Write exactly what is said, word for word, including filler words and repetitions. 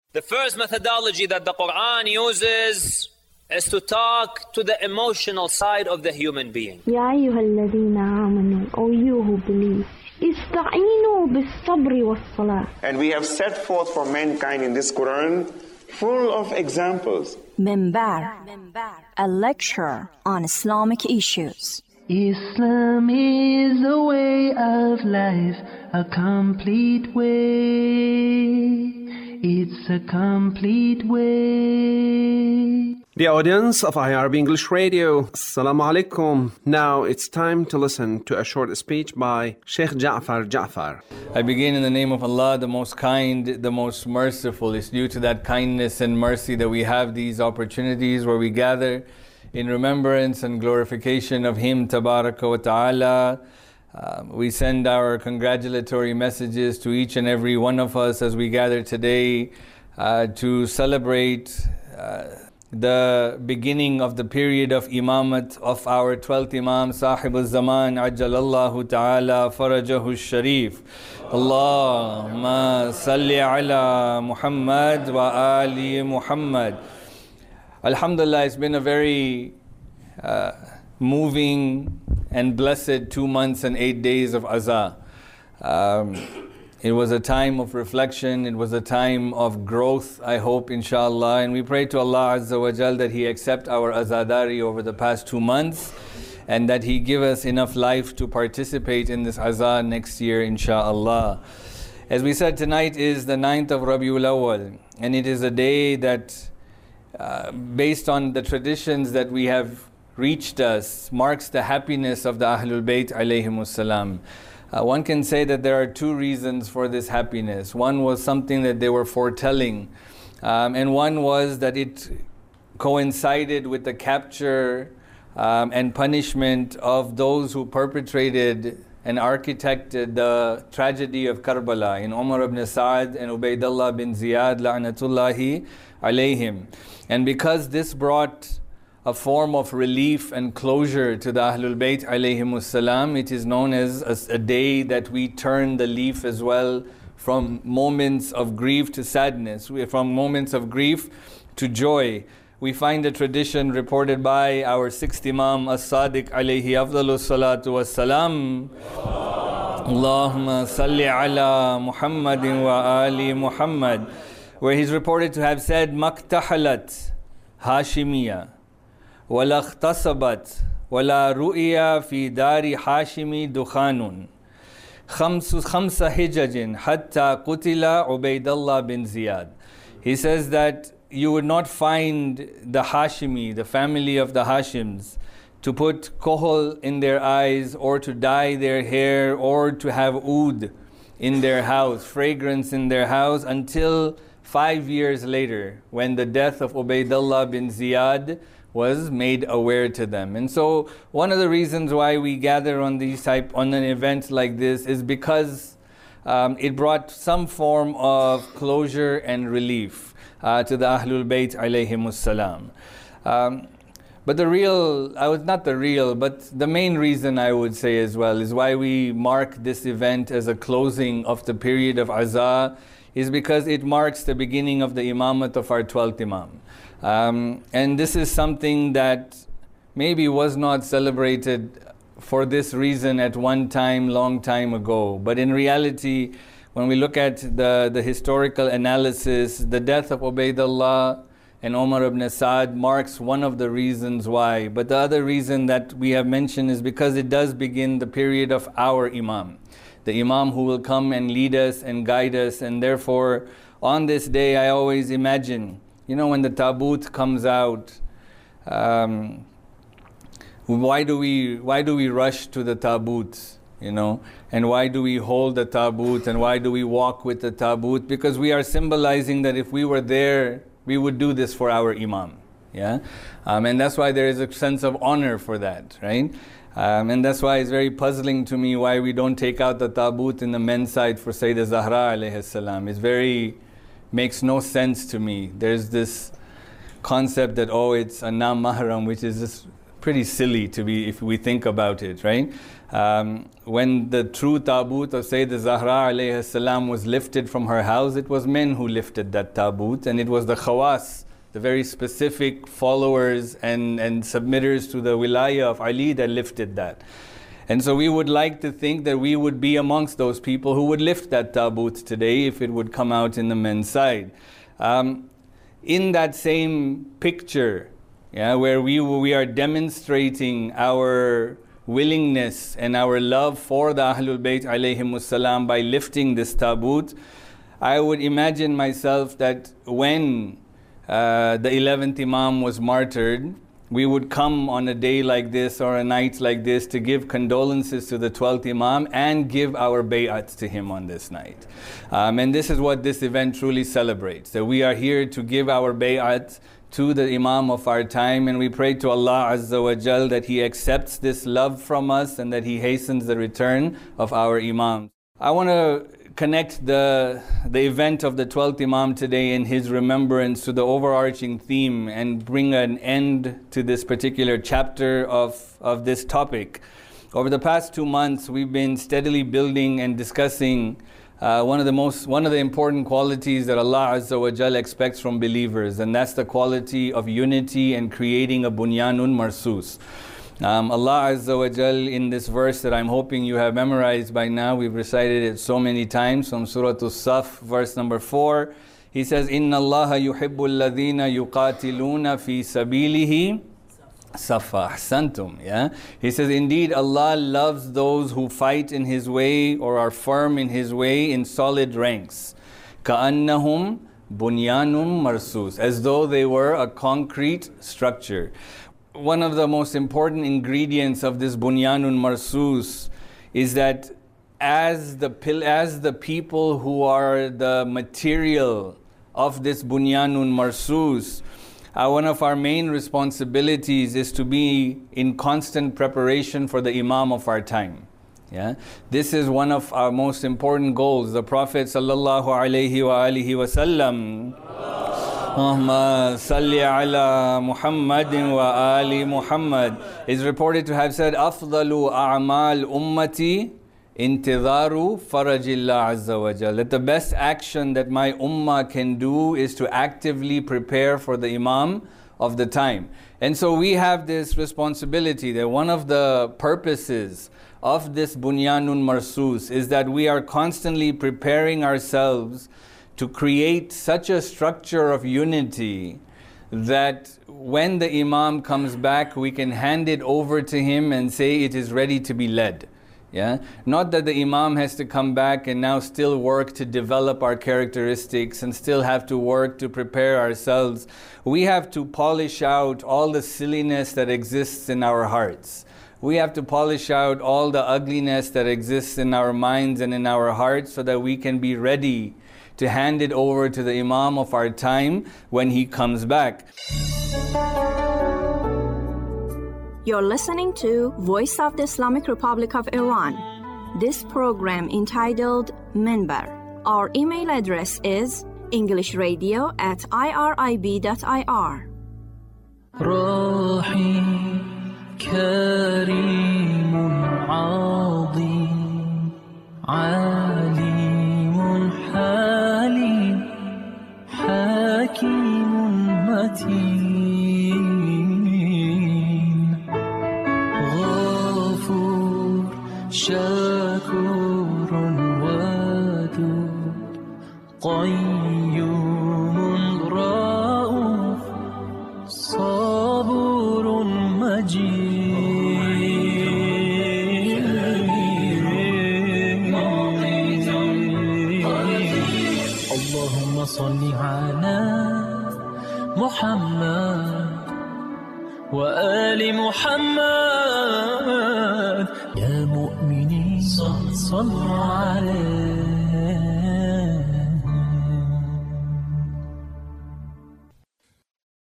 The first methodology that the Quran uses is to talk to the emotional side of the human being. يا أيها الذين آمنوا, O you who believe, استعينوا بالصبر والصلاة. And we have set forth for mankind in this Quran full of examples. Minbar, a lecture on Islamic issues. Islam is a way of life, a complete way. It's a complete way. The audience of I R B English Radio, Assalamu alaikum. Now it's time to listen to a short speech by Sheikh Ja'far Ja'far. I begin in the name of Allah, the most kind, the most merciful. It's due to that kindness and mercy that we have these opportunities where we gather in remembrance and glorification of Him, Tabaraka wa Ta'ala. Uh, we send our congratulatory messages to each and every one of us as we gather today uh, to celebrate uh, the beginning of the period of imamat of our twelfth Imam, Sahib al-Zaman, Ajjalallahu Ta'ala, Farajahu Sharif. Allahumma salli ala Muhammad wa ali Muhammad. Alhamdulillah, it's been a very uh, moving and blessed two months and eight days of Azah. Um, it was a time of reflection, it was a time of growth, I hope, inshallah. And we pray to Allah Azza wa Jal that He accept our Azadari over the past two months and that He give us enough life to participate in this Azah next year, inshallah. As we said, tonight is the ninth of Rabiul Awwal, and it is a day that, uh, based on the traditions that we have reached us, marks the happiness of the Ahlul Bayt alayhimus salam. Uh, one can say that there are two reasons for this happiness. One was something that they were foretelling, um, and one was that it coincided with the capture um, and punishment of those who perpetrated and architected the tragedy of Karbala in Umar ibn Sa'd and Ubaydullah bin Ziyad la'natullahi alayhim. And because this brought a form of relief and closure to the Ahlul Bayt alayhimus salam, it is known as a, a day that we turn the leaf as well from moments of grief to sadness, from moments of grief to joy. We find a tradition reported by our sixth Imam As-Sadiq alayhi afdalus salatu was salam. Allahumma salli ala Muhammadin wa ali Muhammad, where he's reported to have said, Maktahalat Hashimiyya ولا اختصبت ولا رؤيا في دار حاشمي دخان خمس خمس حجج حتى قتل عبيد الله بن زياد. He says that you would not find the Hashimi, the family of the Hashims, to put kohol in their eyes or to dye their hair or to have oud in their house, fragrance in their house, until five years later when the death of Ubaydullah bin Ziyad was made aware to them. And so one of the reasons why we gather on these type on an event like this is because um, it brought some form of closure and relief uh, to the Ahlul Bayt alayhimus salam. Um, but the real, I was not the real, but the main reason I would say as well is why we mark this event as a closing of the period of Azah is because it marks the beginning of the imamat of our twelfth Imam. Um, and this is something that maybe was not celebrated for this reason at one time, long time ago. But in reality, when we look at the, the historical analysis, the death of Ubaydullah and Umar ibn Sa'd marks one of the reasons why. But the other reason that we have mentioned is because it does begin the period of our Imam, the Imam who will come and lead us and guide us. And therefore, on this day, I always imagine, you know, when the taboot comes out, um, why do we why do we rush to the taboot, you know? And why do we hold the taboot and why do we walk with the taboot? Because we are symbolizing that if we were there, we would do this for our Imam, yeah? Um, and that's why there is a sense of honor for that, right? Um, and that's why it's very puzzling to me why we don't take out the taboot in the men's side for Sayyidah Zahra alayhi salam. It's very makes no sense to me. There's this concept that, oh, it's a nam mahram, which is just pretty silly to be, if we think about it, right? Um, when the true taboot of Sayyidah Zahra alayhi salam was lifted from her house, it was men who lifted that taboot, and it was the khawas, the very specific followers and, and submitters to the wilayah of Ali that lifted that. And so we would like to think that we would be amongst those people who would lift that taboot today if it would come out in the men's side. Um, in that same picture, yeah, where we, we are demonstrating our willingness and our love for the Ahlul Bayt alayhimus salam by lifting this taboot, I would imagine myself that when uh, the eleventh Imam was martyred, we would come on a day like this or a night like this to give condolences to the twelfth Imam and give our bay'at to him on this night. Um, and this is what this event truly celebrates, that we are here to give our bay'at to the Imam of our time, and we pray to Allah Azza wa Jal that He accepts this love from us and that He hastens the return of our Imam. I want to connect the, the event of the twelfth Imam today in his remembrance to the overarching theme and bring an end to this particular chapter of, of this topic. Over the past two months, we've been steadily building and discussing Uh, one of the most, one of the important qualities that Allah Azza wa Jal expects from believers, and that's the quality of unity and creating a bunyanun marsus. Um, Allah Azza wa Jal in this verse that I'm hoping you have memorized by now, we've recited it so many times from Surah As-Saf, verse number four. He says, "Inna Allaha yuhibbu alladhina yuqatiluna fi sabilihi Safa ahsantum." Yeah, he says, indeed Allah loves those who fight in His way or are firm in His way in solid ranks. Ka'annahum bunyanum marsus, as though they were a concrete structure. One of the most important ingredients of this bunyanun marsus is that as the as the people who are the material of this bunyanun marsus, Uh, one of our main responsibilities is to be in constant preparation for the Imam of our time. Yeah, this is one of our most important goals. The Prophet sallallahu alaihi wa alihi wasallam, Allahumma salli ala Muhammadin wa ali Muhammad, is reported to have said, "Afdalu a'mal ummati intidharu farajillah azza wa jal." That the best action that my ummah can do is to actively prepare for the Imam of the time. And so we have this responsibility that one of the purposes of this bunyanun marsus is that we are constantly preparing ourselves to create such a structure of unity that when the Imam comes back, we can hand it over to him and say it is ready to be led. Yeah, not that the Imam has to come back and now still work to develop our characteristics and still have to work to prepare ourselves. We have to polish out all the silliness that exists in our hearts. We have to polish out all the ugliness that exists in our minds and in our hearts so that we can be ready to hand it over to the Imam of our time when he comes back. You're listening to Voice of the Islamic Republic of Iran. This program entitled Minbar. Our email address is englishradio at irib dot i r. Rahim, Kareem, Azim, Alim, Halim, Hakim, Mateen. شاكر ودود قيوم رؤوف صبور مجيد اللهم صل على محمد وآل محمد يا مؤمنين صلوا عليه